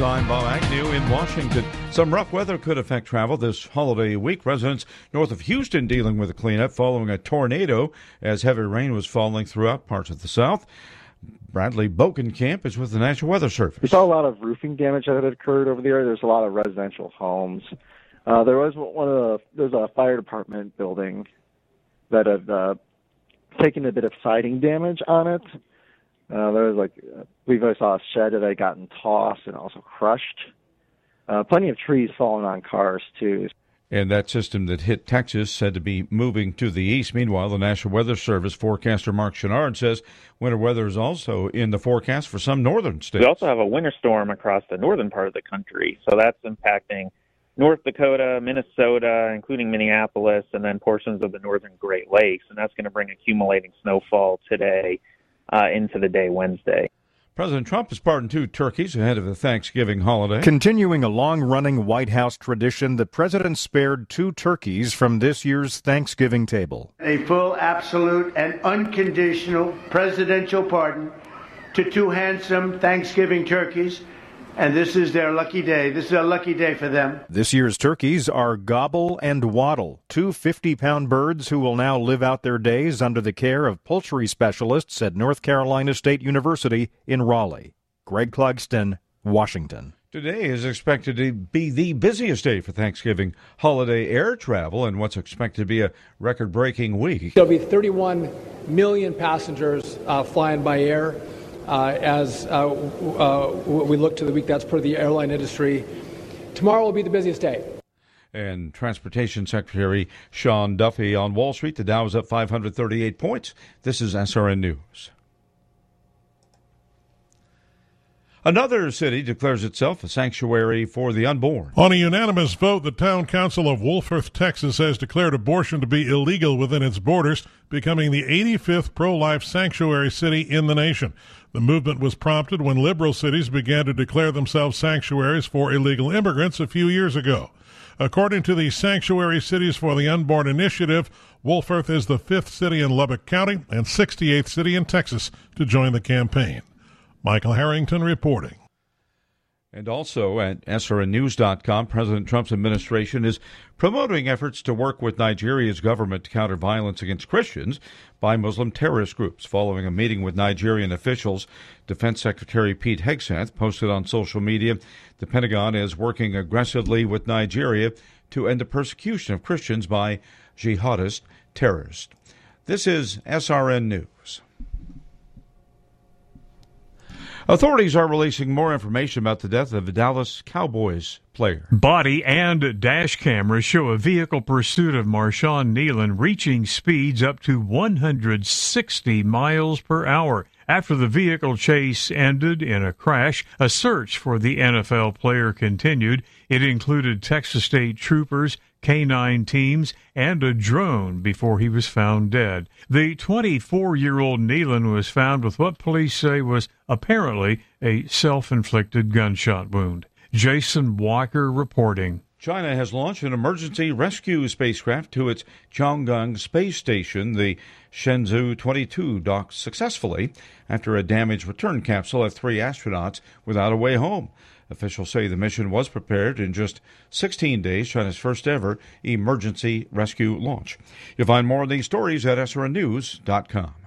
News, I'm Bob Agnew in Washington. Some rough weather could affect travel this holiday week. Residents north of Houston dealing with a cleanup following a tornado as heavy rain was falling throughout parts of the South. Bradley Bokenkamp is with the National Weather Service. We saw a lot of roofing damage that had occurred over the area. There's a lot of residential homes. There's a fire department building that had taken a bit of siding damage on it. We saw a shed that had gotten tossed and also crushed. Plenty of trees falling on cars, too. And that system that hit Texas said to be moving to the east. Meanwhile, the National Weather Service forecaster Mark Chenard says winter weather is also in the forecast for some northern states. We also have a winter storm across the northern part of the country, so that's impacting North Dakota, Minnesota, including Minneapolis, and then portions of the northern Great Lakes, and that's going to bring accumulating snowfall today into the day Wednesday. President Trump has pardoned 2 turkeys ahead of the Thanksgiving holiday. Continuing a long-running White House tradition, the president spared 2 turkeys from this year's Thanksgiving table. A full, absolute, and unconditional presidential pardon to 2 handsome Thanksgiving turkeys. And this is their lucky day. This is a lucky day for them. This year's turkeys are Gobble and Waddle, 2 50-pound birds who will now live out their days under the care of poultry specialists at North Carolina State University in Raleigh. Greg Clugston, Washington. Today is expected to be the busiest day for Thanksgiving holiday air travel and what's expected to be a record-breaking week. There'll be 31 million passengers flying by air. As we look to the week, that's per the airline industry. Tomorrow will be the busiest day. And Transportation Secretary Sean Duffy on Wall Street. The Dow is up 538 points. This is SRN News. Another city declares itself a sanctuary for the unborn. On a unanimous vote, the town council of Wolfforth, Texas, has declared abortion to be illegal within its borders, becoming the 85th pro-life sanctuary city in the nation. The movement was prompted when liberal cities began to declare themselves sanctuaries for illegal immigrants a few years ago. According to the Sanctuary Cities for the Unborn Initiative, Wolfforth is the 5th city in Lubbock County and 68th city in Texas to join the campaign. Michael Harrington reporting. And also at SRNnews.com, President Trump's administration is promoting efforts to work with Nigeria's government to counter violence against Christians by Muslim terrorist groups. Following a meeting with Nigerian officials, Defense Secretary Pete Hegseth posted on social media, the Pentagon is working aggressively with Nigeria to end the persecution of Christians by jihadist terrorists. This is SRN News. Authorities are releasing more information about the death of the Dallas Cowboys player. Body and dash cameras show a vehicle pursuit of Marshawn Nealon reaching speeds up to 160 miles per hour. After the vehicle chase ended in a crash, a search for the NFL player continued. It included Texas State troopers, K-9 teams, and a drone before he was found dead. The 24-year-old Nealon was found with what police say was apparently a self-inflicted gunshot wound. Jason Walker reporting. China has launched an emergency rescue spacecraft to its Tiangong space station. The Shenzhou 22 docked successfully after a damaged return capsule left 3 astronauts without a way home. Officials say the mission was prepared in just 16 days, China's first ever emergency rescue launch. You'll find more of these stories at srnnews.com.